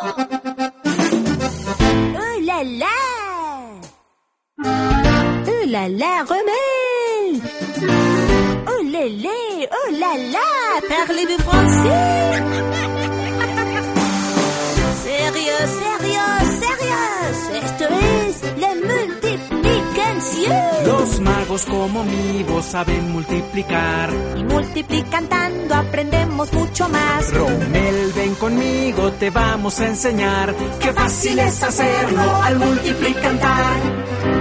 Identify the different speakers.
Speaker 1: Oh là là! Oh là là, Rommel! Oh lélé, oh là là, parlez-vous français? Sérieux, sérieux, sérieux, esto es la multiplicación.
Speaker 2: Los magos como mi voz saben multiplicar.
Speaker 1: Y multiplicando aprendemos mucho más.
Speaker 2: Rommel, ven conmigo, te vamos a enseñar. Qué fácil es hacerlo al multiplicar.